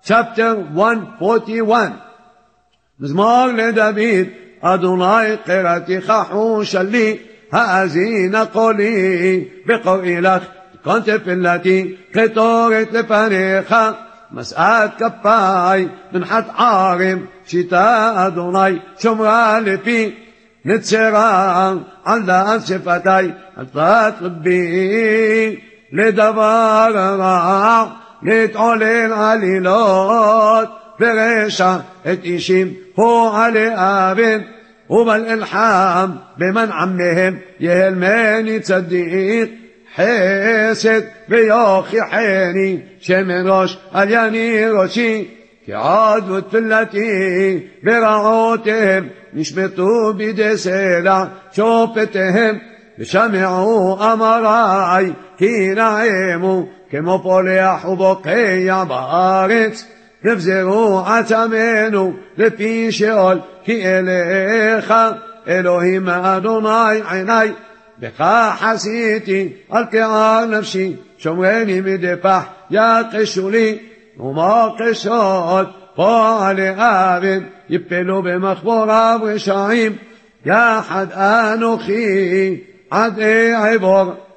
chapter 141. מזמור לדוד, אדוני קראתיך חושלי, האזין קולי, בקוראי לך, תקון תפילתי, קטורת לפניך, משאת כפיי, מנחת ערם, שיטה אדוני, שומרה לפי, נצרה על דעת שפתי, על דעת רבי, לדבר רע, להתעולל עלילות, ורשע את אישים הוא עלי אבן, ובאלחם במנע מהם יהלמני צדיק, חסד ויוכיחני שמן ראש על יני ראשי, כי עד ותפילתי ורעותיהם נשמטו בידי סלע שופטיהם, ושמעו אמרי כי נעמו כמו פולח ובוקע בארץ, נבזרו עצמנו לפי שאול, כי אליך אלוהים אדוני עיני, בכך עשיתי על קער נפשי, שומרני מדי פח יחשו לי, ומחשות פועלי אבן יפלו במחבוריו רשעים, יחד אנוכי עד עבור.